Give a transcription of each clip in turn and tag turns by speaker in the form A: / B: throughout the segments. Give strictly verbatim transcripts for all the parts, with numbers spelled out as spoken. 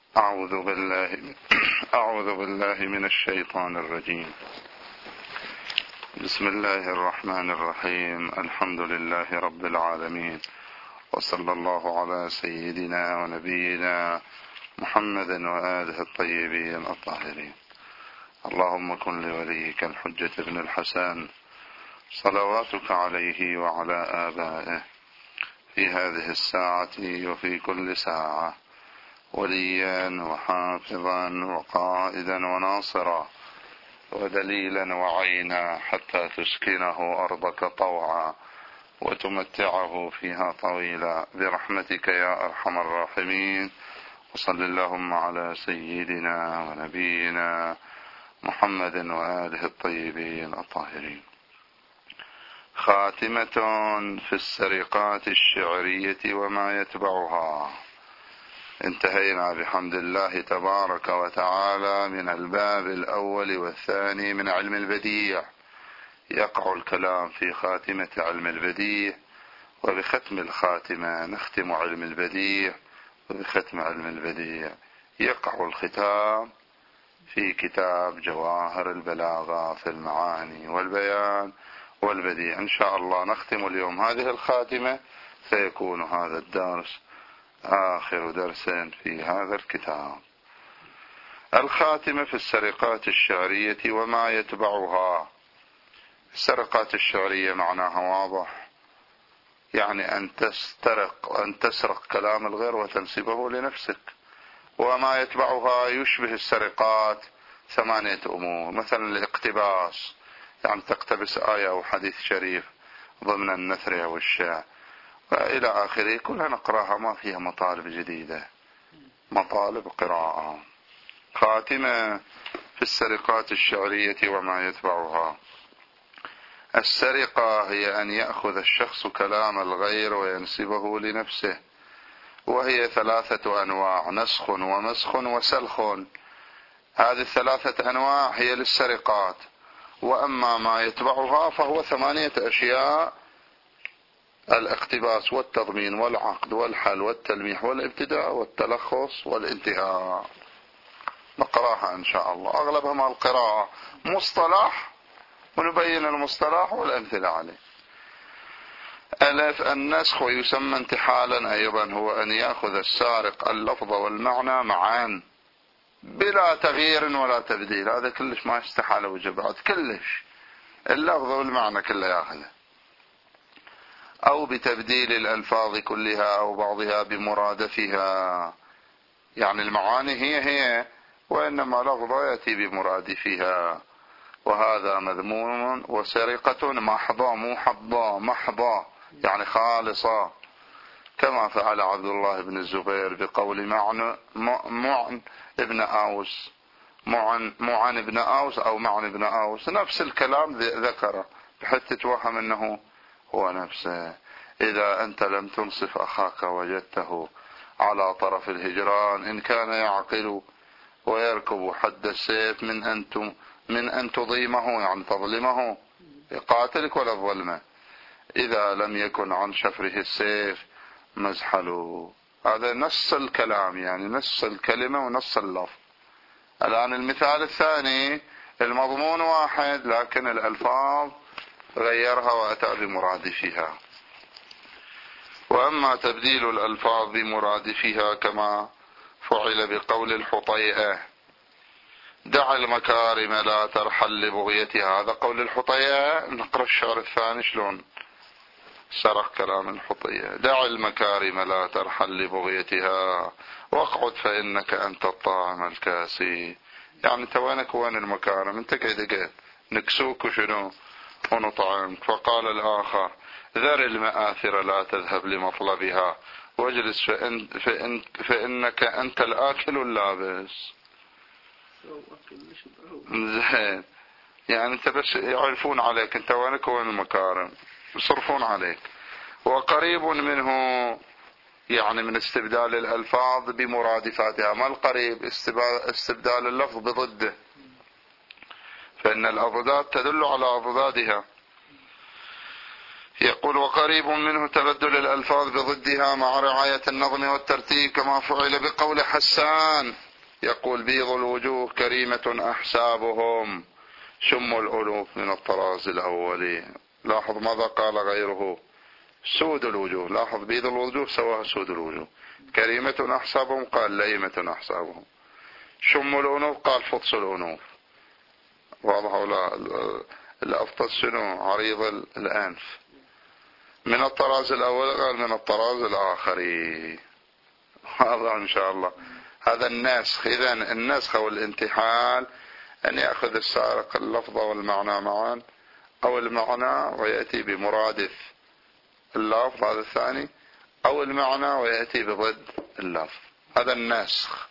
A: أعوذ بالله أعوذ بالله من الشيطان الرجيم. بسم الله الرحمن الرحيم. الحمد لله رب العالمين، وصلى الله على سيدنا ونبينا محمد وآله الطيبين الطاهرين. اللهم كن لوليك الحجة بن الحسن صلواتك عليه وعلى آبائه في هذه الساعة وفي كل ساعة وليا وحافظا وقائدا وناصرا ودليلا وعينا، حتى تسكنه أرضك طوعا وتمتعه فيها طويلا برحمتك يا أرحم الراحمين. وصل اللهم على سيدنا ونبينا محمد وآله الطيبين الطاهرين. خاتمة في السرقات الشعرية وما يتبعها. انتهينا بحمد الله تبارك وتعالى من الباب الأول والثاني من علم البديع. يقع الكلام في خاتمة علم البديع، وبختم الخاتمة نختم علم البديع، وبختم علم البديع يقع الختام في كتاب جواهر البلاغة في المعاني والبيان والبديع. إن شاء الله نختم اليوم هذه الخاتمة، سيكون هذا الدرس آخر درس في هذا الكتاب. الخاتمة في السرقات الشعرية وما يتبعها. السرقات الشعرية معناها واضح، يعني أن تسترق أن تسرق كلام الغير وتنسبه لنفسك. وما يتبعها يشبه السرقات ثمانية أمور. مثلا الاقتباس، يعني تقتبس آية أو حديث شريف ضمن النثر أو الشعر إلى آخره، كلها نقراها، ما فيها مطالب جديدة، مطالب قراءة. خاتمة في السرقات الشعرية وما يتبعها. السرقة هي أن يأخذ الشخص كلام الغير وينسبه لنفسه، وهي ثلاثة أنواع: نسخ ومسخ وسلخ. هذه الثلاثة أنواع هي للسرقات. وأما ما يتبعها فهو ثمانية أشياء: الاقتباس والتضمين والعقد والحل والتلميح والابتداء والتلخص والانتهاء. نقراها إن شاء الله، أغلبها مع القراءة مصطلح، ونبين المصطلح والأمثلة عليه. ألف النسخ، ويسمى انتحالا أيضا، هو أن يأخذ السارق اللفظ والمعنى معا بلا تغيير ولا تبديل. هذا كلش ما يستحال وجبات، كلش اللفظ والمعنى كله يأخذه، أو بتبديل الألفاظ كلها أو بعضها بمرادفها، يعني المعاني هي هي وإنما لفظة يأتي بمرادفها، وهذا مذموم. وسرقة محضة، مو حضة، محضة يعني خالصة، كما فعل عبد الله بن الزبير بقول معن معن ابن أوس، معن معن ابن أوس أو معن ابن أوس، نفس الكلام ذكره بحيث تتوهم أنه هو نفسه. إذا أنت لم تنصف أخاك وجدته على طرف الهجران، إن كان يعقل ويركب حد السيف من أن من أن تضيمه، يعني تظلمه يقاتلك ولا تظلمه. إذا لم يكن عن شفره السيف مزحله. هذا نص الكلام، يعني نص الكلمة ونص اللفظ. الآن المثال الثاني، المضمون واحد لكن الألفاظ غيرها وأتى بمرادفها. وأما تبديل الألفاظ بمرادفها كما فعل بقول الحطيئة: دع المكارم لا ترحل لبغيتها. هذا قول الحطيئة. نقرأ الشعر الثاني شلون سرق كلام الحطيئة: دع المكارم لا ترحل لبغيتها واقعد فإنك أنت الطاعم الكاسي. يعني انت وينك وين المكارم؟ انت قاعد قاعد نكسوك وشنو ونطعمك. فقال الآخر: ذر المآثر لا تذهب لمطلبها واجلس فإن فإن فإنك أنت الآكل اللابس. زين، يعني انت بس يعرفون عليك انت وينك وين المكارم، يصرفون عليك. وقريب منه يعني من استبدال الألفاظ بمرادفاتها. ما القريب؟ استبدال اللفظ بضده، فإن الأضداد تدل على أضدادها. يقول وقريب منه تبدل الألفاظ بضدها مع رعاية النظم والترتيب كما فعل بقول حسان. يقول بيض الوجوه كريمة أحسابهم شم الألوف من الطراز الأولي. لاحظ ماذا قال غيره؟ سود الوجوه. لاحظ بيض الوجوه سواها سود الوجوه. كريمة أحسابهم قال لئيمة أحسابهم. شم الأنوف قال فطس الأنوف. واضح ولا؟ الأفطس شنو؟ عريض الأنف. من الطراز الأول قال من الطراز الآخر. هذا إن شاء الله هذا النسخ. إذن النسخ والانتحال أن يأخذ السارق اللفظ والمعنى معا، أو المعنى ويأتي بمرادف اللفظ هذا الثاني، أو المعنى ويأتي بضد اللفظ. هذا النسخ.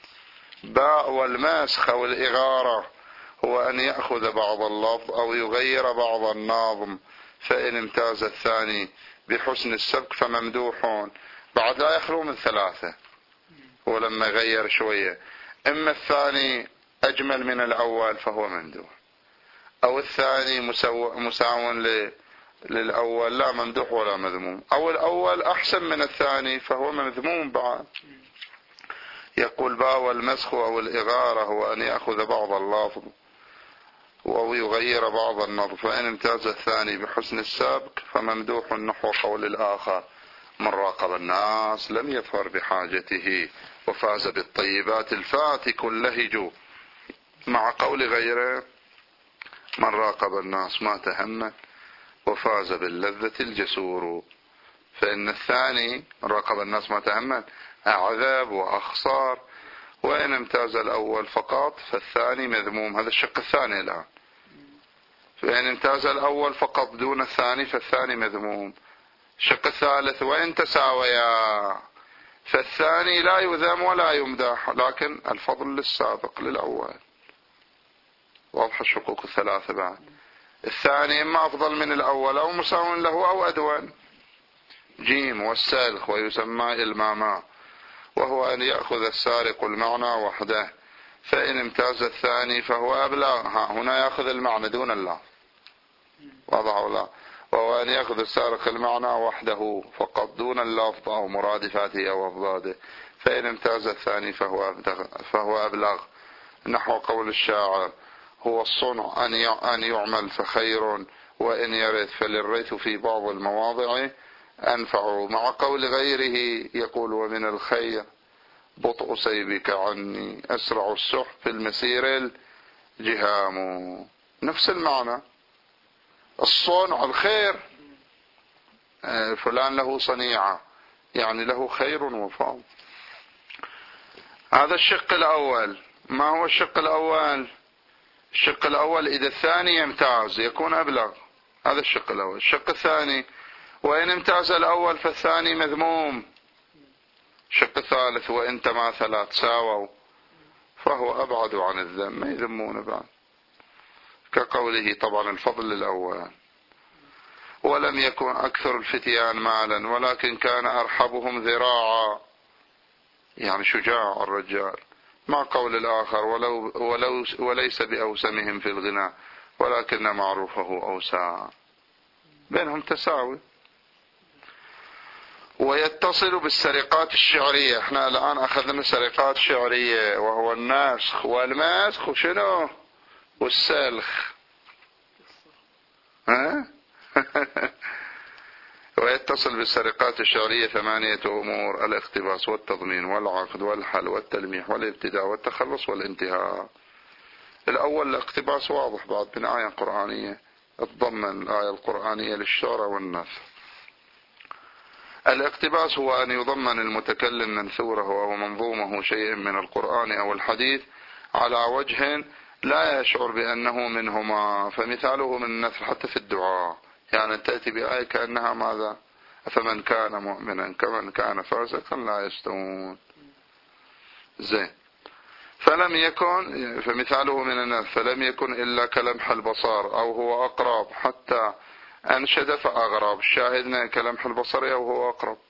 A: باء والماسخ والإغارة هو أن يأخذ بعض اللفظ أو يغير بعض النظم، فإن امتاز الثاني بحسن السبك فممدوح. بعد لا يخلو من ثلاثة. هو لما غير شوية، إما الثاني أجمل من الأول فهو ممدوح، أو الثاني مساو للأول لا ممدوح ولا مذموم، أو الأول أحسن من الثاني فهو مذموم بعد. يقول باء والمسخ أو الإغارة هو أن يأخذ بعض اللفظ أو يغير بعض النظم، فإن امتاز الثاني بحسن السابق فممدوح نحو قول الآخر من راقب الناس لم يظفر بحاجته وفاز بالطيبات الفاتك اللهج، مع قول غيره من راقب الناس ما تهمت وفاز باللذة الجسور. فإن الثاني راقب الناس ما تهمت أعذب وأخسار، وإن امتاز الأول فقط فالثاني مذموم. هذا الشق الثاني الآن. فإن امتاز الأول فقط دون الثاني فالثاني مذموم. الشق الثالث وإن تساويا فالثاني لا يذم ولا يمدح، لكن الفضل للسابق للأول. واضح الشقوق الثلاثة بعد. الثاني إما أفضل من الأول أو مساو له أو أدون. جيم والسلخ ويسمى إلماما، وهو أن يأخذ السارق المعنى وحده، فإن امتاز الثاني فهو أبلغ. هنا يأخذ المعنى دون الله. واضح ولا؟ وهو أن يأخذ السارق المعنى وحده فقط دون اللفظ أو مرادفاته أو أضداده، فإن امتاز الثاني فهو فهو أبلغ. نحو قول الشاعر هو الصنع أن يعمل فخير، وإن يرث فللريث في بعض المواضع أنفع. مع قول غيره يقول ومن الخير بطء سيبك عني أسرع السحب في المسير الجهام. نفس المعنى. الصنع الخير، فلان له صنيعة يعني له خير وفاضل. هذا الشق الأول. ما هو الشق الأول؟ الشق الأول إذا الثاني يمتاز يكون أبلغ. هذا الشق الأول. الشق الثاني وإن امتاز الأول فالثاني مذموم. الشق الثالث وإن تماثلا تساووا فهو أبعد عن الذم، ما يذمون بعد، كقوله طبعا الفضل للأول. ولم يكن أكثر الفتيان مالا ولكن كان أرحبهم ذراعا، يعني شجاع الرجال. مع قول الآخر ولو ولو وليس بأوسمهم في الغنى ولكن معروفه أوسع. بينهم تساوي. ويتصل بالسرقات الشعرية. احنا الآن أخذنا سرقات شعرية وهو النسخ والمسخ وشنو والسلخ. ها؟ ويتصل بالسرقات الشعرية ثمانية أمور: الاقتباس والتضمين والعقد والحل والتلميح والابتداء والتخلص والانتهاء. الأول الاقتباس واضح بعد من آية قرآنية، تضمن الآية القرآنية للشعر والنثر. الاقتباس هو أن يضمن المتكلم منثوره أو منظومه شيء من القرآن أو الحديث على وجه لا يشعر بأنه منهما، فمثاله من النثر حتى في الدعاء، يعني تأتي بآية كأنها ماذا؟ فمن كان مؤمنا كمن كان فاسقا لا يستوون. زين. فلم يكن، فمثاله من النثر فلم يكن إلا كلمح البصر أو هو أقرب، حتى أنشد فأغرب. شاهدنا كلمح البصر أو هو أقرب،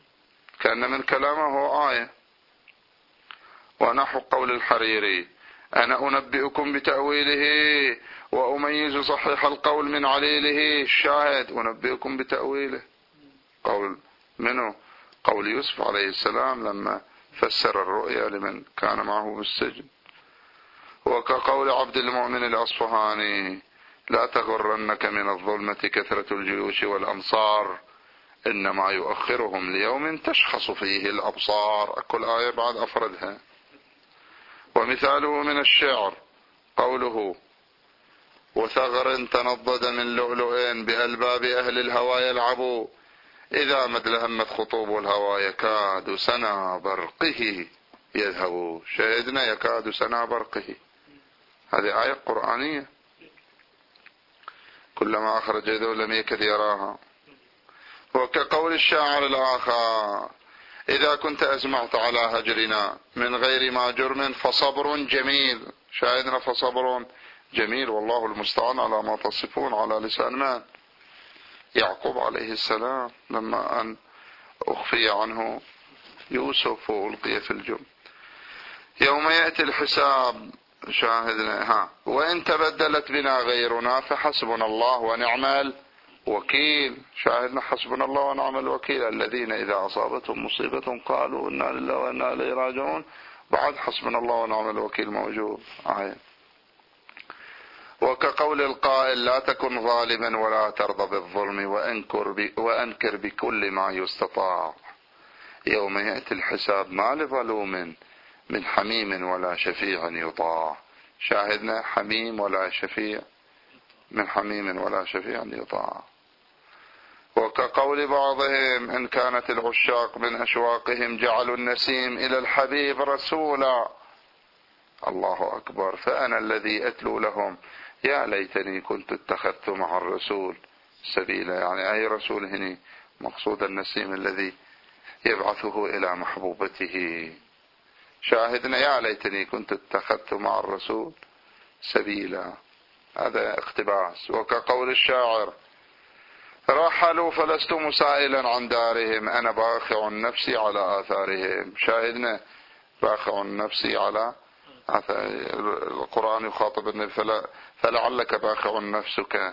A: كأن من كلامه هو آية. ونحو قول الحريري أنا أنبئكم بتأويله وأميز صحيح القول من عليله. الشاهد أنبئكم بتأويله، قول منه؟ قول يوسف عليه السلام لما فسر الرؤيا لمن كان معه بالسجن. وكقول عبد المؤمن الأصفهاني: لا تغرنك من الظلمة كثرة الجيوش والأمصار، إنما يؤخرهم ليوم تشخص فيه الأبصار. كل آية بعد أفردها. ومثاله من الشعر قوله: وثغر تنضد من لؤلؤ بألباب أهل الهوى يلعبوا، إذا ما ادلهمت خطوب الهوى يكاد سنا برقه يذهب. شاهدنا يكاد سنا برقه، هذه آية قرآنية. كلما أخرج يده لم يكد يراها. وكقول الشاعر الآخر: إذا كنت أزمعت على هجرنا من غير ما جرم فصبر جميل. شاهدنا فصبر جميل، والله المستعان على ما تصفون، على لسان من؟ يعقوب عليه السلام لما أن أخفي عنه يوسف وألقي في الجب. يوم يأتي الحساب. شاهدنا ها: وإن تبدلت بنا غيرنا فحسبنا الله ونعم الوكيل. شاهدنا حسبنا الله ونعم الوكيل. الذين إذا أصابتهم مصيبة قالوا إنا لله وإنا إليه راجعون، بعد حسبنا الله ونعم الوكيل موجود. آه. وكقول القائل: لا تكن ظالما ولا ترضى بالظلم وأنكر, وأنكر بكل ما يستطاع. يوم يأتي الحساب ما لظلوم من حميم ولا شفيع يطاع. شاهدنا حميم ولا شفيع، من حميم ولا شفيع يطاع. وكقول بعضهم: إن كانت العشاق من أشواقهم جعلوا النسيم إلى الحبيب رسولا. الله أكبر. فأنا الذي أتلو لهم يا ليتني كنت اتخذت مع الرسول سبيلا. يعني أي رسول هنا؟ مقصود النسيم الذي يبعثه إلى محبوبته. شاهدنا يا ليتني كنت اتخذت مع الرسول سبيلا. هذا اقتباس. وكقول الشاعر: رحلوا فلست مسائلا عن دارهم، أنا باخع نفسي على آثارهم. شاهدنا باخع نفسي على آثار. القرآن يخاطب النبي: فلعلك باخع نفسك.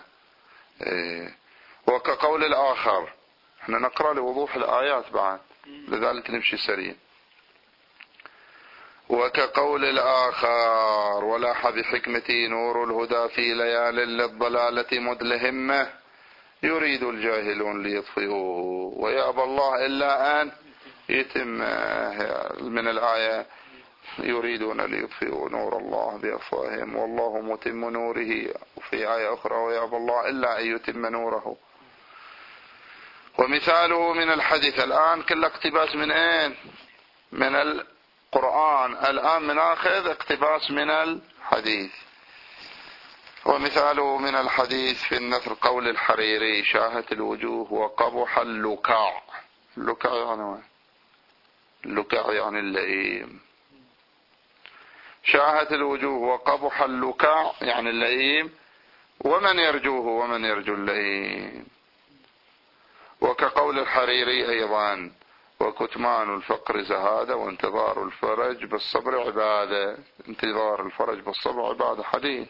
A: وكقول الآخر، احنا نقرأ لوضوح الآيات بعد، لذلك نمشي سريع. وكقول الآخر: ولاح بحكمتي نور الهدى في ليال للضلالة مدلهمة، يريد الجاهلون ليطفئوه ويأبى الله إلا أن يتم. من الآية: يريدون ليطفئوا نور الله بأفواههم والله متم نوره. وفي آية أخرى: ويأبى الله إلا أن يتم نوره. ومثاله من الحديث. الآن كل اقتباس من أين؟ من القرآن. الآن من آخذ اقتباس من الحديث. ومثاله من الحديث في النثر قول الحريري: شاهت الوجوه وقبح اللكاع. اللكاع يعني اللكاع يعني اللئيم. شاهت الوجوه وقبح اللكاع يعني اللئيم، ومن يرجوه ومن يرجو اللئيم. وكقول الحريري أيضا: وكتمان الفقر زهادة وانتظار الفرج بالصبر عبادة. انتظار الفرج بالصبر عبادة. حديث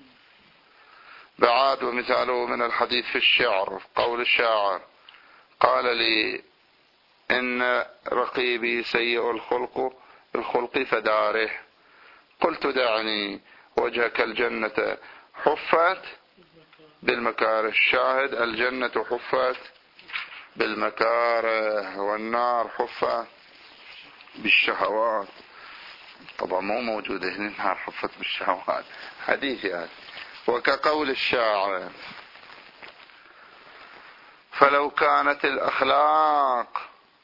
A: بعاد. ومثاله من الحديث في الشعر قول الشاعر: قال لي إن رقيبي سيء الخلق الخلق فداره، قلت دعني وجهك الجنة حفت بالمكاره. الشاهد: الجنة حفت بالمكاره والنار حفت بالشهوات. طبعا مو موجودة هنا النار حفت بالشهوات، حديث يعني. وكقول الشاعر: فلو كانت الأخلاق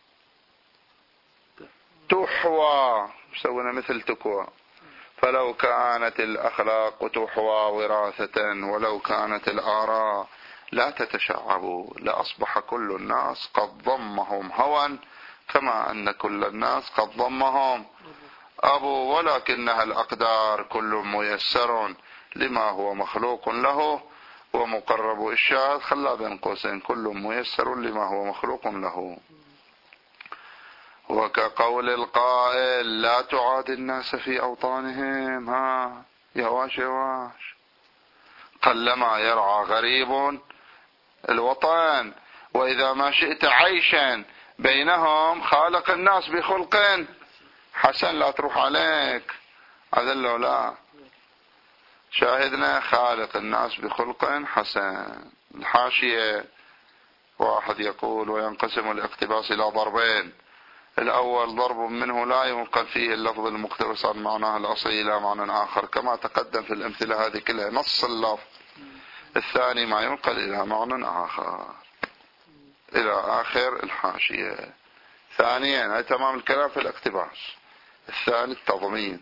A: تحوى، سوينا مثل تكوى، فلو كانت الأخلاق تحوى وراثة ولو كانت الآراء لا تتشعب لأصبح كل الناس قد ضمهم هوى كما أن كل الناس قد ضمهم أبو، ولكنها الأقدار كل ميسر لما هو مخلوق له ومقرب الشاذ. خلى بين قوسين: كل ميسر لما هو مخلوق له. وكقول القائل لا تعادي الناس في أوطانهم. ها يواش يواش، قلما يرعى غريب الوطن، وإذا ما شئت عيشا بينهم خالق الناس بخلق حسن. لا تروح عليك أذل لا، شاهدنا خالق الناس بخلق حسن. الحاشية واحد يقول وينقسم الاقتباس إلى ضربين: الأول ضرب منه لا ينقل فيه اللفظ المقتبس عن معناه الأصلي إلى معنى آخر كما تقدم في الأمثلة هذه كلها نص اللفظ. الثاني ما ينقل إلى معنى آخر إلى آخر الحاشية. ثانيا هذا تمام الكلام في الاقتباس. الثاني التضمين.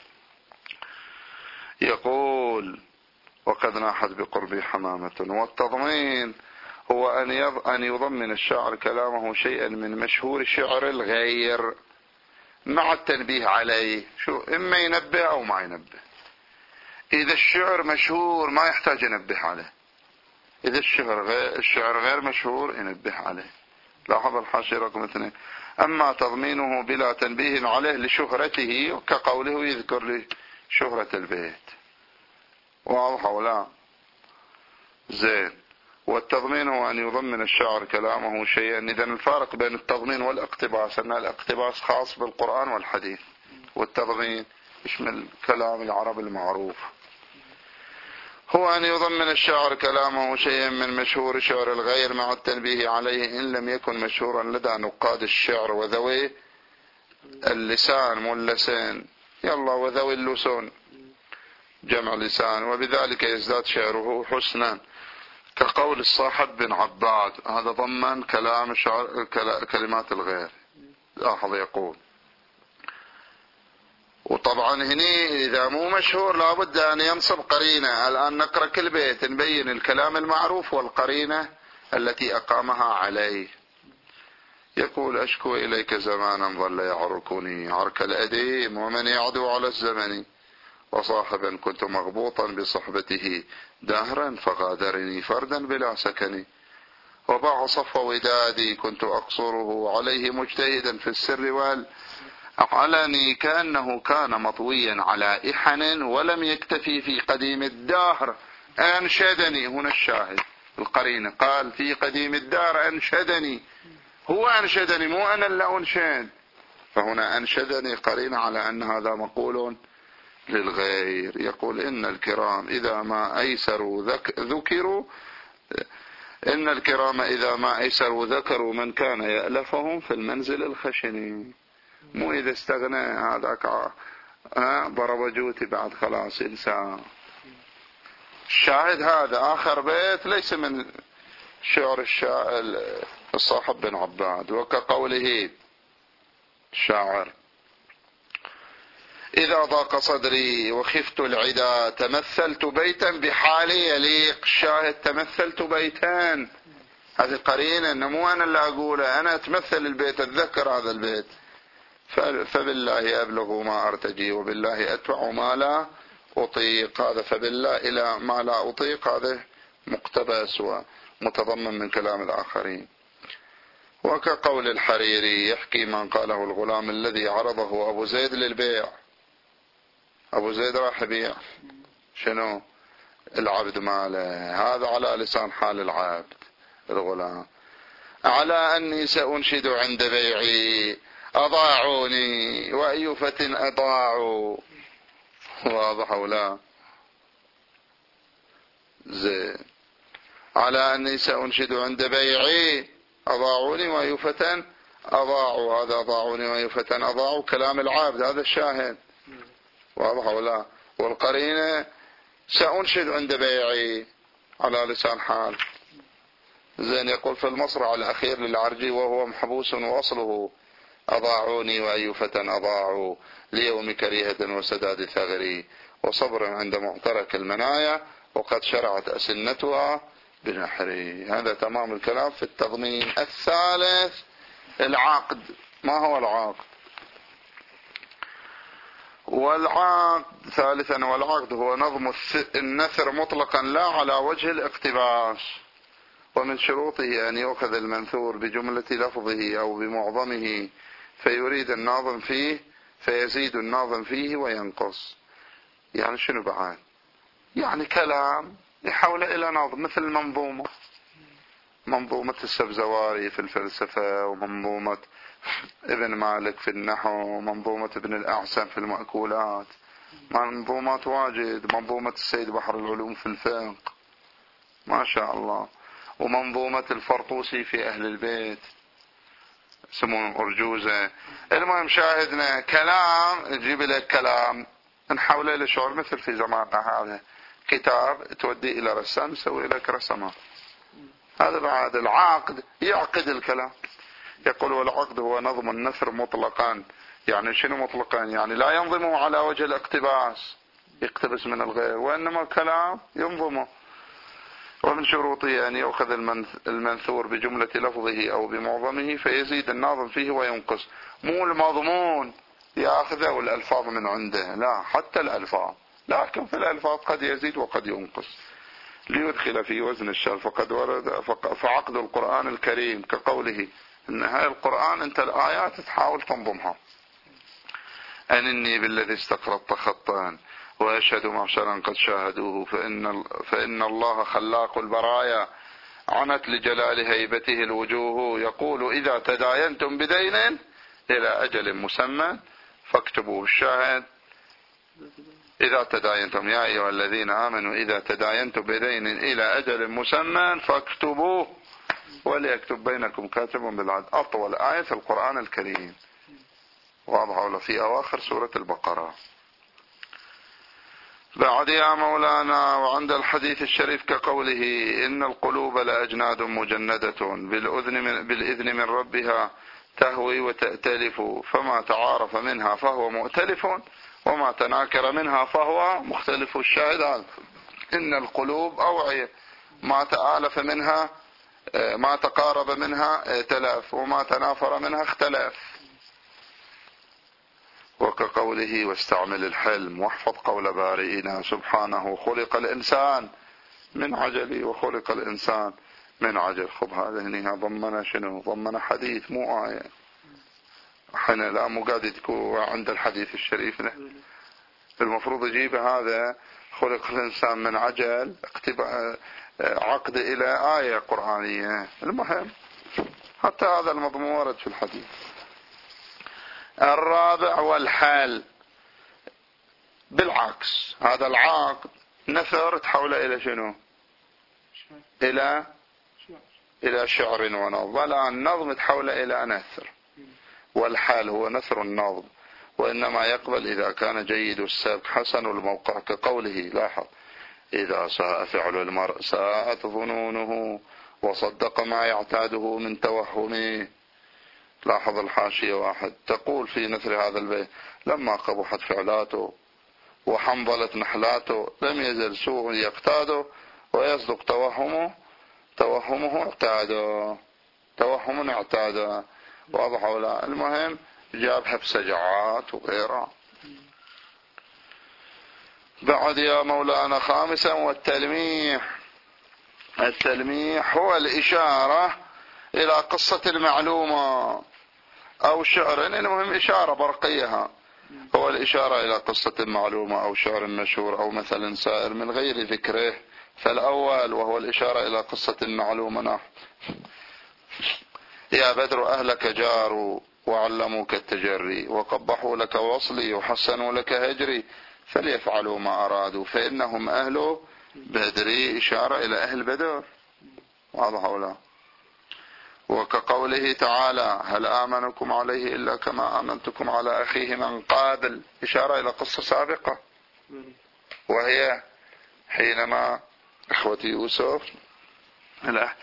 A: يقول وقد ناحت بقربي حمامة. والتضمين هو أن يضمن الشاعر كلامه شيئا من مشهور شعر الغير مع التنبيه عليه. شو إما ينبه أو ما ينبه. إذا الشعر مشهور ما يحتاج ينبه عليه، إذا الشعر غير, الشعر غير مشهور ينبه عليه. لاحظ الحاشية رقم اثنين: أما تضمينه بلا تنبيه عليه لشهرته كقوله يذكر لي شهرة البيت. واضح ولا؟ زين. والتضمين هو أن يضمن الشاعر كلامه شيئا. إذن الفارق بين التضمين والاقتباس أن الاقتباس خاص بالقرآن والحديث، والتضمين يشمل كلام العرب المعروف. هو أن يضمن الشاعر كلامه شيئا من مشهور شعر الغير مع التنبيه عليه إن لم يكن مشهورا لدى نقاد الشعر وذوي اللسان مو اللسان يلا وذوي اللسان جمع لسان، وبذلك يزداد شعره حسنا كقول الصاحب بن عباد. هذا ضمن كلام شعر كلمات الغير. لاحظ يقول. وطبعا هني إذا مو مشهور لابد أن ينصب قرينة. الآن نقرأ كل بيت نبين الكلام المعروف والقرينة التي أقامها عليه. يقول أشكو إليك زمانا ظل يعركني عرك الأديم ومن يعدو على الزمن، وصاحبا كنت مغبوطا بصحبته دهرا فغادرني فردا بلا سكن، وباع صفو ودادي كنت أقصره عليه مجتهدا في السر والعلني، كأنه كان مطويا على إحن ولم يكتفي في قديم الدهر أنشدني. هنا الشاهد القرينة قال في قديم الدهر أنشدني، هو أنشدني مو أنا اللي أنشد. فهنا أنشدني قرينة على أن هذا مقول للغير. يقول إن الكرام إذا ما أيسروا ذك ذكروا إن الكرام إذا ما أيسروا ذكروا من كان يألفهم في المنزل الخشني. مو إذا استغنى هذاك ضرب جوتي بعد خلاص إنسان. الشاهد هذا آخر بيت ليس من شعر الصاحب بن عباد. وكقوله الشاعر إذا ضاق صدري وخفت العدا تمثلت بيتا بحالي يليق. الشاهد تمثلت بيتان، هذه قرينة إنه مو أنا اللي أقوله، أنا أتمثل البيت أتذكر هذا البيت. فبالله أبلغ ما أرتجي وبالله أدفع ما لا أطيق. هذا فبالله إلى ما لا أطيق هذا مقتبس ومتضمن من كلام الآخرين. وكقول الحريري يحكي من قاله الغلام الذي عرضه أبو زيد للبيع. أبو زيد راح يبيع شنو؟ العبد ماله. هذا على لسان حال العبد الغلام: على أني سأنشد عند بيعي أضاعوني وأي فتى أضاعوا. واضح ولا؟ زين. على أني سأنشد عند بيعي أضاعوني وأي فتى أضاعوا. هذا أضاعوني وأي فتى أضاعوا كلام العبد، هذا الشاهد. واضح ولا؟ والقرينة سأنشد عند بيعي على لسان حال. زين. يقول في المصرع الأخير للعرجي وهو محبوس وأصله أضاعوني وأي فتى أضاعوا ليوم كريهة وسداد ثغري وصبر عند معترك المنايا وقد شرعت أسنتها بنحري. هذا تمام الكلام في التضمين. الثالث العقد. ما هو العقد؟ والعقد ثالثا والعقد هو نظم النثر مطلقا لا على وجه الاقتباس، ومن شروطه أن يؤخذ المنثور بجملة لفظه أو بمعظمه فيريد الناظم فيه فيزيد الناظم فيه وينقص. يعني شنو بعد؟ يعني كلام يحول إلى ناظم، مثل المنظومة، منظومة السبزواري في الفلسفة، ومنظومة ابن مالك في النحو، ومنظومة ابن الأعسم في المأكولات، منظومات واجد، منظومة السيد بحر العلوم في الفقه ما شاء الله، ومنظومة الفرطوسي في أهل البيت اسمه أرجوزة. المهم شاهدنا كلام، نجيب لك كلام نحوله إلى شعر، مثل في زماننا هذا كتاب تودي إلى رسام يسوي لك رسمات. هذا بعد العقد يعقد الكلام. يقول والعقد هو نظم النثر مطلقا. يعني شنو مطلقا؟ يعني لا ينظمه على وجه الاقتباس يقتبس من الغير، وإنما كلام ينظمه. ومن شروطه أن يأخذ المنثور بجملة لفظه أو بمعظمه فيزيد الناظم فيه وينقص. مو المضمون يأخذه الألفاظ من عنده، لا، حتى الألفاظ، لكن في الألفاظ قد يزيد وقد ينقص ليدخل في وزن الشر. فقد ورد فعقد القرآن الكريم كقوله إن هاي القرآن أنت الآيات تحاول تنظمها. أنني بالذي استقرضت خطا وأشهد معشرا قد شاهدوه فإن, فإن الله خلاق البرايا عنت لجلال هيبته الوجوه. يقول إذا تداينتم بدين إلى أجل مسمى فاكتبوه. الشاهد إذا تداينتم يا أيها الذين آمنوا إذا تداينتم بدين إلى أجل مسمى فاكتبوه وليكتب بينكم كاتب بالعدل. أطول آية في القرآن الكريم، واضحة في أواخر سورة البقرة. بعد يا مولانا وعند الحديث الشريف كقوله إن القلوب لأجناد مجندة بالأذن من, بالإذن من ربها تهوي وتأتلف فما تعارف منها فهو مؤتلف وما تناكر منها فهو مختلف. الشاهد إن القلوب أوعية، ما تآلف منها ما تقارب منها ائتلف وما تنافر منها اختلف. وكقوله واستعمل الحلم واحفظ قول بارئنا سبحانه خلق الإنسان من عجل وخلق الإنسان من عجل. خب هذا هنا ضمنا شنو؟ ضمنا حديث مو آية. حين لا مو قاعد تكون عند الحديث الشريف له. المفروض يجيب هذا خلق الإنسان من عجل اقتباء عقد إلى آية قرآنية. المهم حتى هذا المضمون ورد في الحديث. الرابع والحال بالعكس، هذا العقد نثر تحوله إلى شنو؟ إلى إلى شعر ونظم. ولا النظم تحوله إلى نثر. والحال هو نثر النظم، وإنما يقبل إذا كان جيد السبك حسن الموقع كقوله لاحظ إذا ساء فعل المرء ساءت ظنونه وصدق ما يعتاده من توهمه. لاحظ الحاشية واحد تقول في نثر هذا البيت لما قبحت فعلاته وحنظلت نحلاته لم يزل سوء يقتاده ويصدق توهمه توهمه اعتاده توهم اعتاده. واضح ولا؟ المهم جابها بسجعات وغيرها. بعد يا مولانا خامسا والتلميح. التلميح هو الإشارة إلى قصة المعلومة أو شعر، المهم إشارة برقيها، هو الإشارة إلى قصة المعلومة أو شعر مشهور أو مثل سائر من غير ذكره. فالأول وهو الإشارة إلى قصة المعلومة نحو يا بدر أهلك جاروا وعلموك التجري وقبحوا لك وصلي وحسنوا لك هجري فليفعلوا ما أرادوا فإنهم أهل بدري، إشارة إلى أهل بدر. واضح ولا؟ وكقوله تعالى هل آمنكم عليه إلا كما آمنتكم على أخيه من قابل، إشارة إلى قصة سابقة وهي حينما إخوة يوسف إلى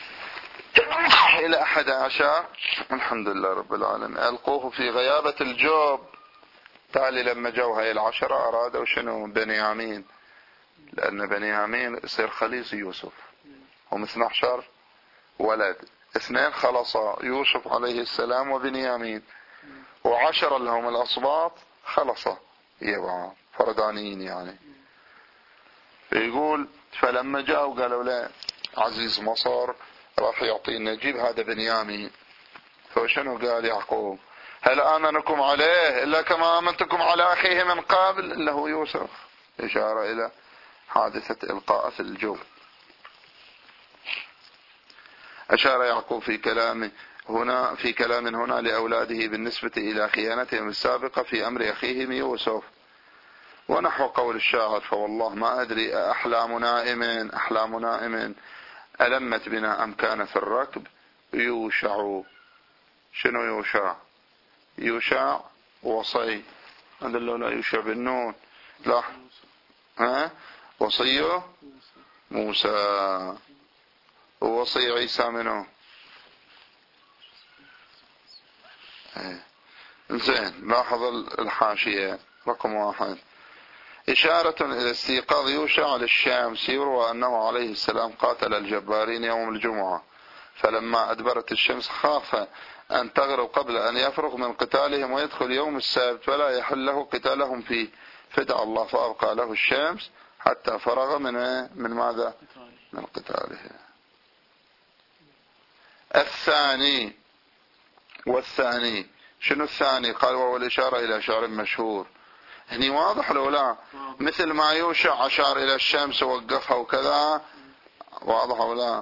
A: إلى أحد عشر الحمد لله رب العالمين ألقوه في غيابة الجوب. تالي لما جو هاي العشرة أرادوا شنو؟ بنيامين، لأن بنيامين يصير خليص يوسف، هم اثنى عشر ولد، اثنين خلصا يوسف عليه السلام وبنيامين، وعشرة لهم الأصباط خلصا يبقى فردانيين يعني. يقول فلما جاءوا قالوا لا عزيز مصر راح يعطينا، جيب هذا بنيامين. فشنو قال يعقوب؟ هل آمنكم عليه إلا كما آمنتكم على أخيه من قبل إلا هو يوسف، إشارة إلى حادثة إلقاء في الجب. أشار يعقوب في كلامه هنا في كلام هنا لأولاده بالنسبة إلى خيانتهم السابقة في أمر أخيهم يوسف، ونحو قول الشاعر: فوالله ما أدري أحلام نائم أحلام نائم ألمت بنا أم كان في الركب يوشع. شنو يوشع؟ يوشع وصي، هذا لا يوشع بالنون، لا ها وصيه موسى، ووصي عيسى منه. زين، لاحظ الحاشية رقم واحد: إشارة إلى استيقاظ يوشع للشمس. يروى أنه عليه السلام قاتل الجبارين يوم الجمعة، فلما أدبرت الشمس خاف أن تغرب قبل أن يفرغ من قتالهم ويدخل يوم السبت فلا يحل له قتالهم فيه، فدعا الله فأبقى له الشمس حتى فرغ من من ماذا؟ من قتاله. الثاني والثاني شنو الثاني؟ قال: وهو الإشارة إلى شعر مشهور. هني واضح لو لا؟ مثل ما يوشع أشار إلى الشمس ووقفها وكذا، واضح ولا؟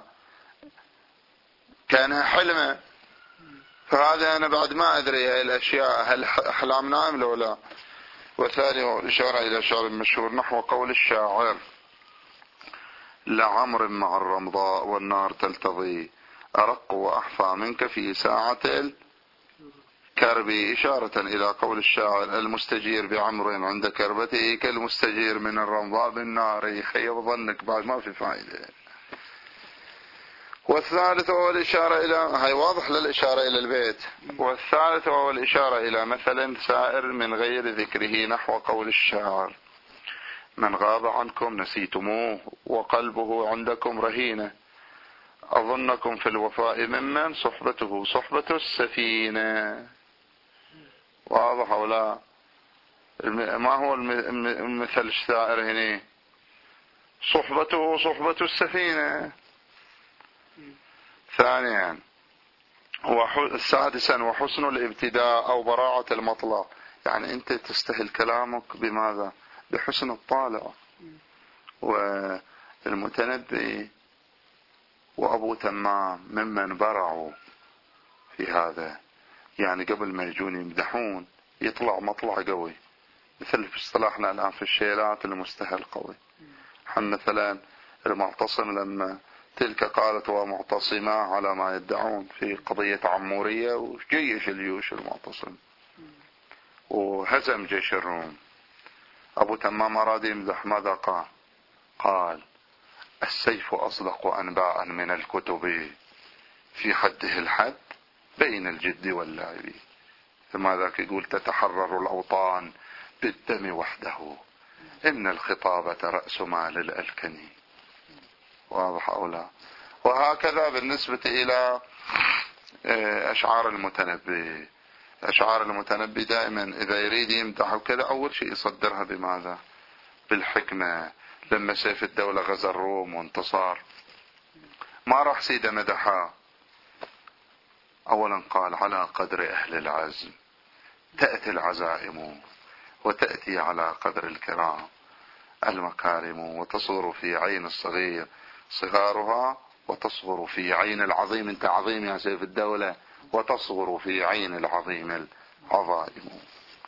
A: كانها حلمة، فهذا أنا بعد ما أدري هاي الأشياء هل أحلام نائم لو لا؟ والثاني هو الإشارة إلى شعر مشهور نحو قول الشاعر: لعمر مع الرمضاء والنار تلتضي أرق وأحفى منك في ساعة كربي، إشارة إلى قول الشاعر: المستجير بعمر عند كربته كالمستجير من الرمضاء بالنار. يخيب ظنك بعد ما في فائدة. والثالث هو الإشارة إلى، هاي واضح للإشارة إلى البيت. والثالث هو الإشارة إلى مثل سائر من غير ذكره نحو قول الشاعر: من غاب عنكم نسيتموه وقلبه عندكم رهينة أظنكم في الوفاء ممن صحبته صحبة السفينة. واضح ولا؟ ما هو المثل السائر هنا؟ صحبته صحبة السفينة. ثانيا سادسا وحسن الابتداء أو براعة المطلع، يعني أنت تستهل كلامك بماذا؟ بحسن الطالع. والمتنبي وأبو تمام ممن برعوا في هذا، يعني قبل ما يجون يمدحون يطلع مطلع قوي، مثل في اصطلاحنا الآن في الشيلات المستهل قوي. حن مثلا المعتصم لما تلك قالت ومعتصمة على ما يدعون في قضية عمورية، وجيش الجيوش المعتصم وهزم جيش الروم. أبو تمام أراد يمدح، ماذا قال؟ قال: السيف أصدق أنباء من الكتب في حده الحد بين الجد واللعب. ثم ذاك يقول: تتحرر الأوطان بالدم وحده إن الخطابة رأس مال الألكني. واضح أو لا؟ وهكذا بالنسبة إلى أشعار المتنبي. أشعار المتنبي دائما إذا يريد يمدح وكذا أول شيء يصدرها بماذا؟ بالحكمة. لما سيف الدولة غزا الروم وانتصار ما راح سيدة مدحها، أولا قال: على قدر أهل العزم تأتي العزائم وتأتي على قدر الكرام المكارم، وتصغر في عين الصغير صغارها وتصغر في عين العظيم. انت عظيم يا سيف الدولة، وتصغر في عين العظيم العظائم.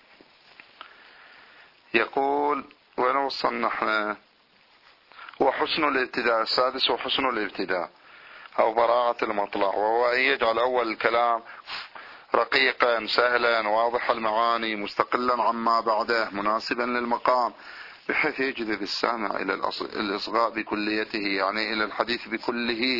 A: يقول: وين وصلنا احنا؟ وحسن الابتداء. السادس وحسن الابتداء أو براعة المطلع، وهو أن يجعل أول الكلام رقيقا سهلا واضح المعاني مستقلا عما بعده مناسبا للمقام، بحيث يجذب السامع إلى الإصغاء بكليته، يعني إلى الحديث بكله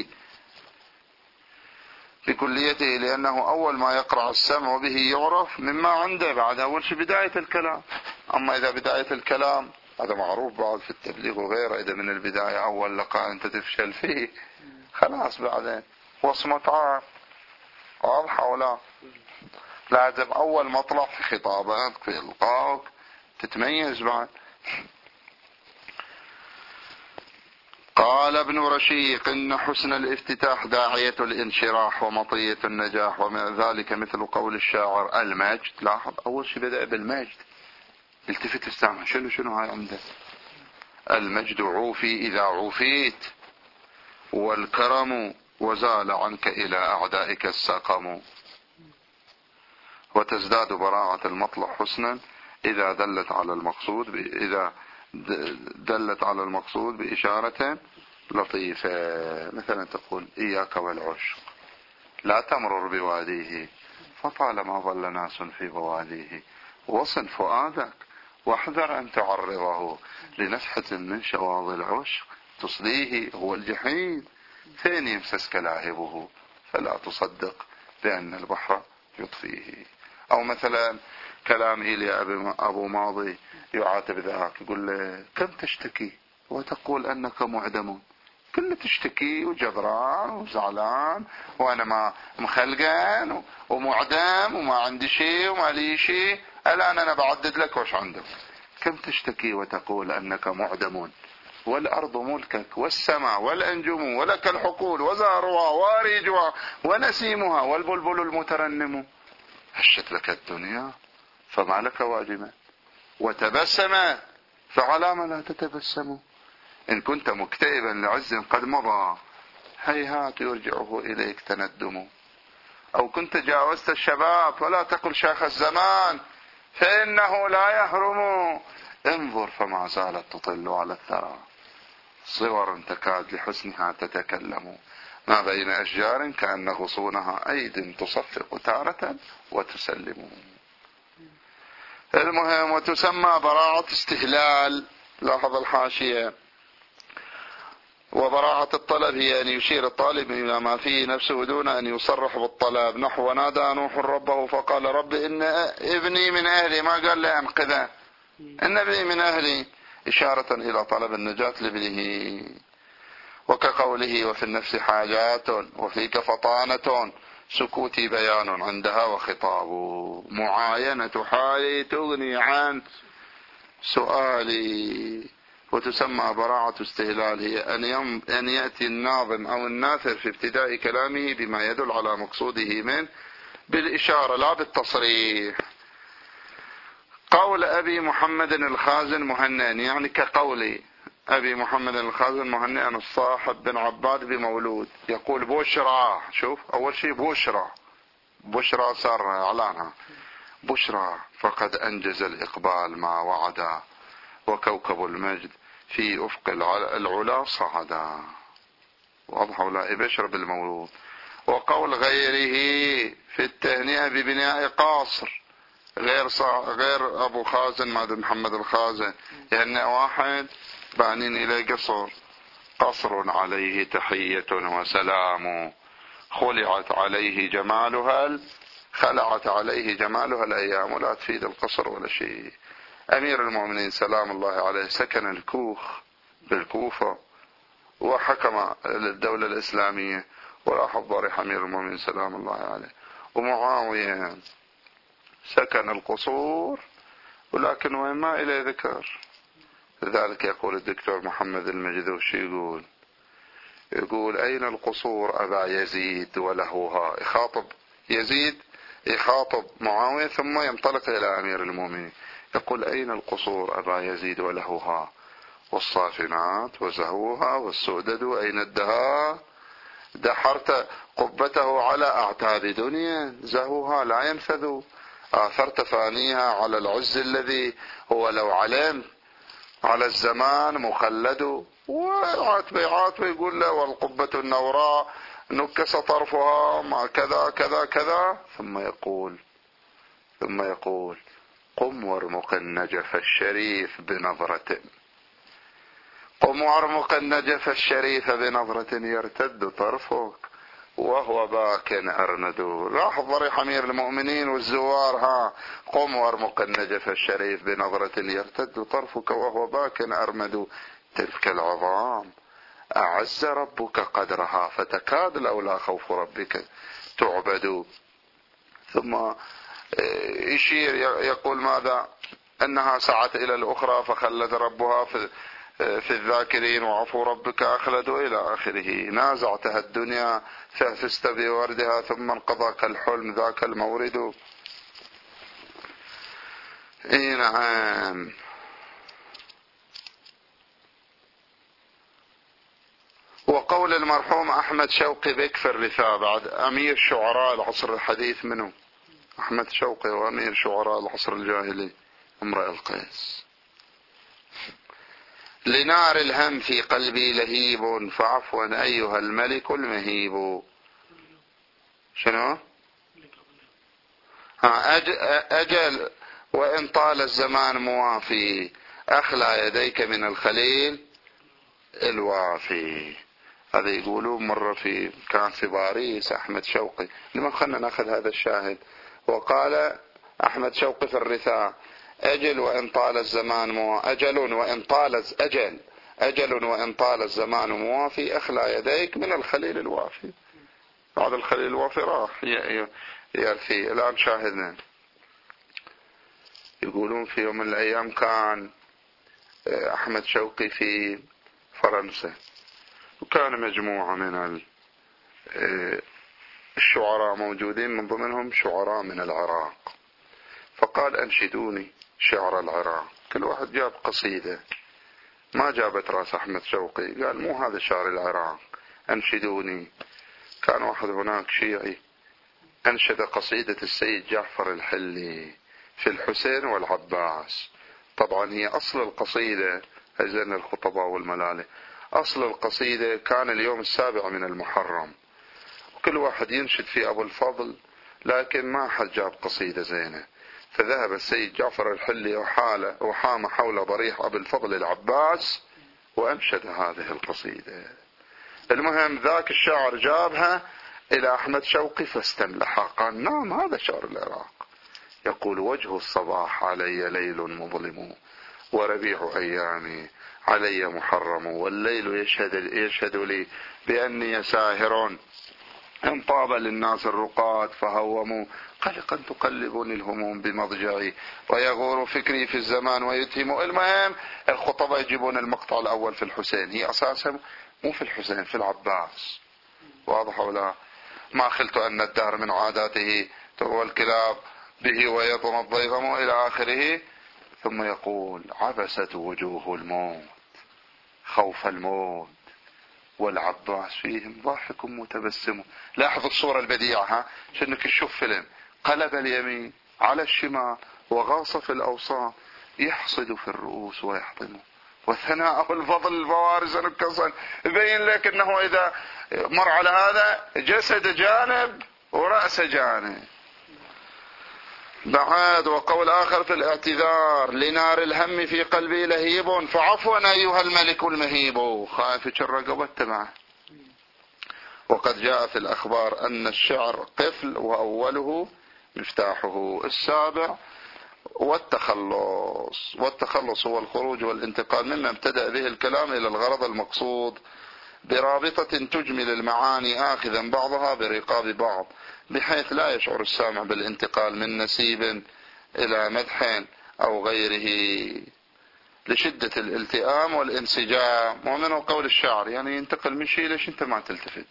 A: بكليته، لأنه أول ما يقرأ السمع به يعرف مما عنده بعد أول شيء بداية الكلام. أما إذا بداية الكلام هذا معروف بعد في التبليغ وغيره، إذا من البداية أول لقاء أنت تفشل فيه خلاص بعدين وصمة عار. واضح ولا؟ لازم أول مطلع في خطابك في إلقائك تتميز بعد. قال ابن رشيق إن حسن الافتتاح داعية الانشراح ومطية النجاح، ومن ذلك مثل قول الشاعر المجد. لاحظ أول شيء بدأ بالمجد، التفت استمع شنو شنو هاي عنده. المجد عوفي إذا عوفيت، والكرم وزال عنك إلى أعدائك السقم، وتزداد براعة المطلع حسنا إذا دلت على المقصود إذا دلت على المقصود بإشارة لطيفة. مثلا تقول إياك والعشق لا تمرر بواديه، فطالما ظل ناس في بواديه، وصل فؤادك واحذر أن تعرضه لنفحة من شواظ العشق تصليه هو الجحيم، فإن يمسسك لاهبه فلا تصدق بأن البحر يطفيه. أو مثلا كلام إيليا أبو ماضي يعاتب ذاك يقول له كم تشتكي وتقول أنك معدم، كل تشتكي وجبران وزعلان وأنا ما مخلقان ومعدم وما عندي شيء وما لي شيء، الآن أنا بعدد لك وش عندك. كم تشتكي وتقول أنك معدم، والأرض ملكك والسماء والأنجم ولك الحقول وزارها واريجها ونسيمها والبلبل المترنم، هشت لك الدنيا فما لك واجما، وتبسم فعلى ما لا تتبسم، إن كنت مكتئبا لعز قد مضى هيهات يرجعه إليك تندم، أو كنت جاوزت الشباب فلا تقل شاخ الزمان فإنه لا يهرم، انظر فما زالت تطل على الثرى، صور تكاد لحسنها تتكلم، ما بين أشجار كأن غصونها أيد تصفق تارة وتسلم. المهم وتسمى براعة استهلال. لاحظ الحاشية. وبراعة الطلب هي أن يشير الطالب إلى ما فيه نفسه دون أن يصرح بالطلب، نحو نادى نوح ربه فقال رب إن ابني من أهلي، ما قال لي أنقذه، إن ابني من أهلي، إشارة إلى طلب النجاة لابنه. وكقوله وفي النفس حاجات وفيك فطانة سكوتي بيان عندها وخطاب، معاينة حالي تغني عن سؤالي. وتسمى براعة استهلال هي أن يأتي الناظم أو الناثر في ابتداء كلامه بما يدل على مقصوده منه بالإشارة لا بالتصريح. قول أبي محمد الخازن مهنئا، يعني كقولي أبي محمد الخازن مهنئا الصاحب بن عباد بمولود، يقول بشرى، شوف أول شيء بشرى، بشرى صار إعلانها، بشرى فقد أنجز الإقبال ما وعدا، وكوكب المجد في أفق العلا صعدا، واضح ولا؟ بشر بالمولود. وقول غيره في التهنئة ببناء قاصر، غير صع... غير أبو خازن ما محمد الخازن، يعني واحد بانين إلى قصر، قصر عليه تحية وسلام، خلعت عليه جمالها خلعت عليه جمالها الأيام، لا تفيد القصر ولا شيء. أمير المؤمنين سلام الله عليه سكن الكوخ بالكوفة وحكم للدولة الإسلامية، وراح ضريح أمير المؤمنين سلام الله عليه. ومعاوية سكن القصور ولكن وين ما إليه ذكر. لذلك يقول الدكتور محمد المجذوشي يقول يقول أين القصور أبا يزيد ولهوها، يخاطب يزيد يخاطب معاوية ثم ينطلق إلى أمير المؤمنين يقول أين القصور أبا يزيد ولهوها، والصافنات وزهوها والسؤدد أين الدهاء، دحرت قبته على أعتاب دنيا زهوها لا ينفذ، آثرت فانيها على العز الذي هو لو علم على الزمان مخلد. وعاتب عاتب يقول له والقبة النوراء نكس طرفها مع كذا كذا كذا، ثم يقول ثم يقول قم وارمق النجف الشريف بنظرة، قم وارمق النجف الشريف بنظرة يرتد طرفك وهو باك أرند. راح ضريح أمير المؤمنين والزوار ها قم وارمق النجف الشريف بنظرة يرتد طرفك وهو باك أرمد، تلك العظام أعز ربك قدرها فتكاد لولا خوف ربك تعبد. ثم يشير يقول ماذا، أنها سعت إلى الأخرى فخلت ربها في في الذاكرين وعفو ربك أخلد إلى آخره. نازعتها الدنيا ففزت بوردها ثم انقضى كالحلم ذاك المورد. اي نعم. وقول المرحوم أحمد شوقي بك في الرثاء، بعد أمير شعراء العصر الحديث منه أحمد شوقي، وأمير شعراء العصر الجاهلي امرئ القيس. لنار الهم في قلبي لهيب فعفوا أيها الملك المهيب. شنو؟ أجل وإن طال الزمان موافي أخلى يديك من الخليل الوافي. هذا يقولوا مرة في كان في باريس أحمد شوقي. لما خلنا نأخذ هذا الشاهد. وقال أحمد شوقي في الرثاء أجل وإن طال الزمان مو أجل وإن طال أجل أجل وإن طال الزمان موافي أخلى يديك من الخليل الوافي. بعد الخليل الوافي راح يرثي. الآن شاهدنا يقولون في يوم من الأيام كان أحمد شوقي في فرنسا، وكان مجموعة من الشعراء موجودين، من ضمنهم شعراء من العراق. فقال أنشدوني شعر العراق. كل واحد جاب قصيدة، ما جابت راس أحمد شوقي، قال مو هذا شعر العراق، أنشدوني. كان واحد هناك شيعي أنشد قصيدة السيد جعفر الحلي في الحسين والعباس. طبعا هي أصل القصيدة أجل الخطباء والملالة، أصل القصيدة كان اليوم السابع من المحرم، وكل واحد ينشد في أبو الفضل، لكن ما حد جاب قصيدة زينة. فذهب السيد جعفر الحلي وحال وحام حول ضريح أبو الفضل العباس وأنشد هذه القصيدة. المهم ذاك الشاعر جابها إلى أحمد شوقي فاستملحها، قال نعم هذا شعر العراق. يقول وجه الصباح علي ليل مظلم وربيع أيامي علي محرم والليل يشهد, يشهد لي بأني ساهر إن طاب للناس الرقاد فهوموا قلقا تقلبني الهموم بمضجعي ويغور فكري في الزمان ويتهم. المهم الخطباء يجيبون المقطع الأول في الحسين، هي أساسا مو في الحسين، في العباس. واضح ولا؟ ما خلت أن الدهر من عاداته تروى الكلاب به ويطم الضيغم إلى آخره. ثم يقول عبست وجوه الموت خوف الموت والعباس فيهم ضاحك متبسم. لاحظ الصورة البديعة، ها شنك تشوف فيلم، قلب اليمين على الشمال وغاص في الأوساط يحصد في الرؤوس ويحطمه وثناء الفضل البوارز نكسا. يبين لك أنه إذا مر على هذا جسد جانب ورأس جانب. بعد وقول آخر في الاعتذار لنار الهم في قلبي لهيب فعفوا أيها الملك المهيب. خائف الرقبة معه. وقد جاء في الأخبار أن الشعر قفل وأوله مفتاحه السابع والتخلص. والتخلص هو الخروج والانتقال مما ابتدأ به الكلام إلى الغرض المقصود برابطة تجمل المعاني آخذا بعضها برقاب بعض بحيث لا يشعر السامع بالانتقال من نسيب إلى مدح أو غيره لشدة الالتئام والانسجام. ومنه قول الشاعر يعني ينتقل من شيء ليش انت ما تلتفت.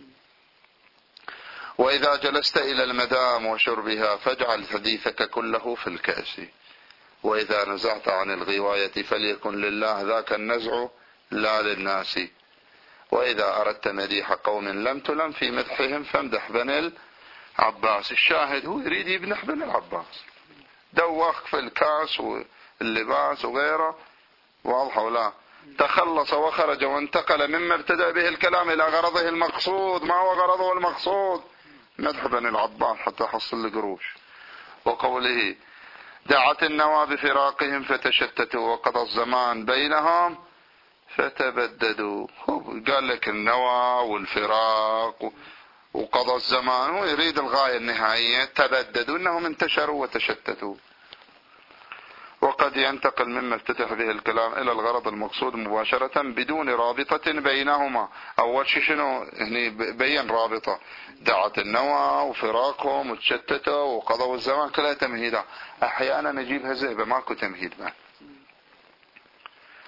A: وإذا جلست إلى المدام وشربها فاجعل حديثك كله في الكأس وإذا نزعت عن الغواية فليكن لله ذاك النزع لا للناس وإذا أردت مديح قوم لم تلم في مدحهم فامدح بني العباس. الشاهد هو يريد يمدح بني العباس، دوخ في الكاس واللباس وغيره. واضح ولا؟ تخلص وخرج وانتقل مما ابتدأ به الكلام إلى غرضه المقصود. ما هو غرضه المقصود؟ مدح بني العباس حتى حصل القروش. وقوله دعت النوى بفراقهم فتشتتوا وقضى الزمان بينهم فتبددوا. قال لك النوى والفراق وقضى الزمان، هو يريد الغاية النهائية تبددوا انهم انتشروا وتشتتوا. وقد ينتقل مما افتتح به الكلام الى الغرض المقصود مباشرة بدون رابطة بينهما. اول شيء شنو هني بين رابطة، دعت النوى وفراقهم وتشتتوا وقضوا الزمان كلها تمهيدات. احيانا نجيبها زيبة ماكو تمهيد بعد.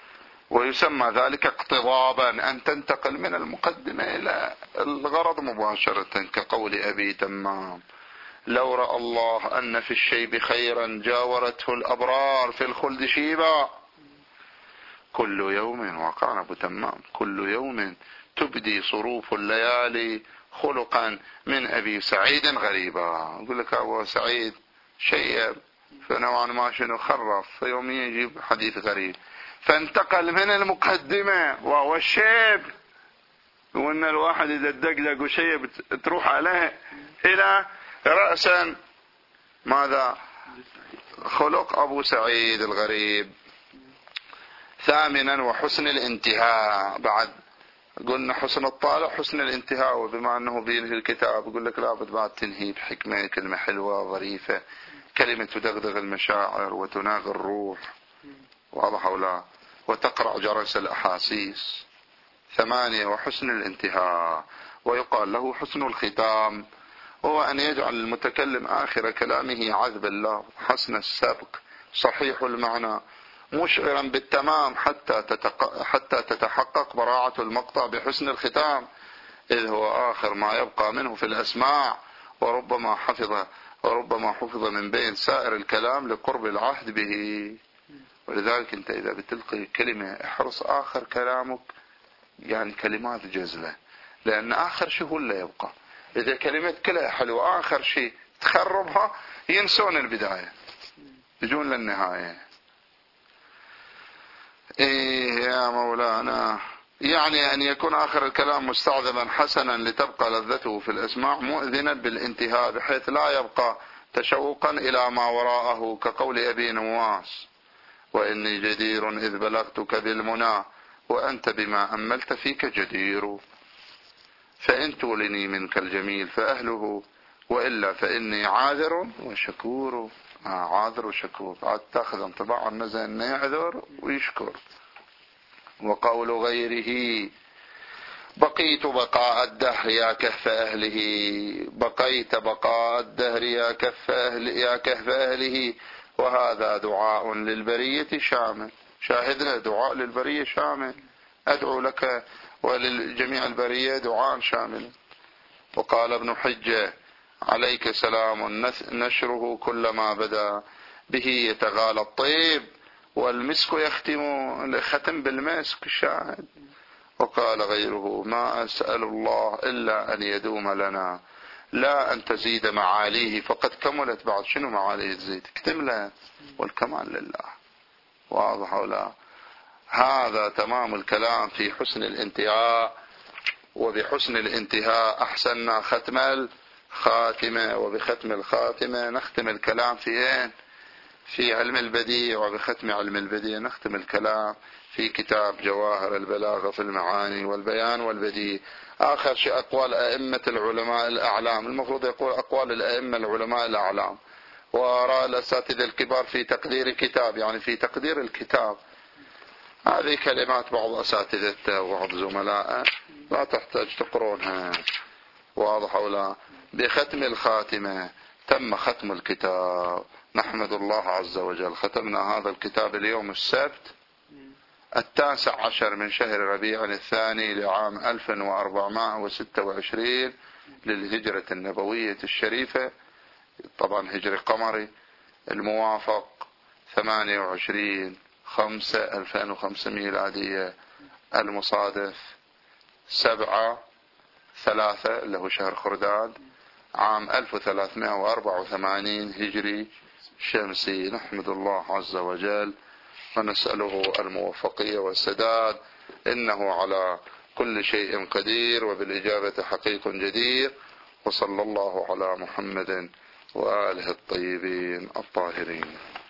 A: ويسمى ذلك اقتضابا، أن تنتقل من المقدمة إلى الغرض مباشرة، كقول أبي تمام: لو رأى الله أن في الشيب خيرا جاورته الأبرار في الخلد شيبا. كل يوم، وقال أبو تمام: كل يوم تبدي صروف الليالي خلقا من أبي سعيد غريبا. يقول لك أبو سعيد شيء فنوعا ما شنو خرف، فيوم يجيب حديث غريب، فانتقل من المقدمة وهو الشيب، وأن الواحد إذا الدقدق وشيء تروح عليه، إلى رأسا ماذا؟ خلق أبو سعيد الغريب. ثامنا: وحسن الانتهاء. بعد قلنا حسن الطالع حسن الانتهاء، وبما أنه بينهي الكتاب يقول لك لابد بعد تنهي بحكمة، كلمة حلوة ظريفة، كلمة تدغدغ المشاعر وتناغ الروح، واضح أو لا، وتقرع جرس الأحاسيس. ثمانية: وحسن الانتهاء. ويقال له حسن الختام، هو أن يجعل المتكلم آخر كلامه عذب الله، حسن السبق، صحيح المعنى، مشعرا بالتمام، حتى تتق... حتى تتحقق براعة المقطع بحسن الختام، إذ هو آخر ما يبقى منه في الأسماع، وربما حفظ وربما حفظ من بين سائر الكلام لقرب العهد به. ولذلك أنت إذا بتلقي كلمة احرص آخر كلامك يعني كلمات جزلة، لأن آخر شيء هو اللي يبقى. إذا كلمة كلها حلوة آخر شيء تخربها، ينسون البداية، يجون للنهاية. إيه يا مولانا، يعني أن يكون آخر الكلام مستعذبا حسنا لتبقى لذته في الإسماع، مؤذنا بالانتهاء بحيث لا يبقى تشوقا إلى ما وراءه، كقول أبي نواس: وإني جدير إذ بلغتك بالمنى وأنت بما أملت فيك جدير، فإن تولني منك الجميل فأهله، وإلا فإني عاذر وشكور. آه عاذر وشكور، عاد تأخذ انطباع النزل أنه يعذر ويشكر. وقول غيره: بقيت بقاء الدهر يا كهف أهله، بقيت بقاء الدهر يا كهف أهل يا كهف أهله، وهذا دعاء للبرية شامل. شاهدنا دعاء للبرية شامل، أدعو لك وللجميع البرية دعاء شامل. وقال ابن حجة عليك سلام نشره كلما بدا به يتغالى الطيب والمسك يختم ختم بالمسك الشاهد. وقال غيره: ما أسأل الله إلا أن يدوم لنا لا أن تزيد معاليه فقد كملت. بعد شنو معاليه تزيد؟ اكتملت، والكمال لله. واضح ولا؟ هذا تمام الكلام في حسن الانتهاء. وبحسن الانتهاء أحسننا ختم الخاتمة، وبختم الخاتمة نختم الكلام في اين؟ في علم البديع، وبختم علم البديع نختم الكلام في كتاب جواهر البلاغة في المعاني والبيان والبديع. آخر شيء أقوال أئمة العلماء الأعلام، المفروض يقول أقوال الأئمة العلماء الأعلام وآراء الأساتذة الكبار في تقدير كتاب، يعني في تقدير الكتاب. هذه كلمات بعض أساتذته وبعض زملائه، لا تحتاج تقرونها. واضح ولا؟ بختم الخاتمة تم ختم الكتاب. نحمد الله عز وجل، ختمنا هذا الكتاب اليوم السبت التاسع عشر من شهر ربيع الثاني لعام ألف وأربعمائة وستة وعشرين للهجرة النبوية الشريفة، طبعا هجري قمري، الموافق ثمانية وعشرين خمسة ألفين وخمسة ميلادية، المصادف سبعة ثلاثة اللي هو شهر خرداد عام ألف وثلاثمائة وأربعة وثمانين هجري شمسي. نحمد الله عز وجل ونسأله الموفقية والسداد، إنه على كل شيء قدير وبالإجابة حقيق جدير. وصلى الله على محمد وآله الطيبين الطاهرين.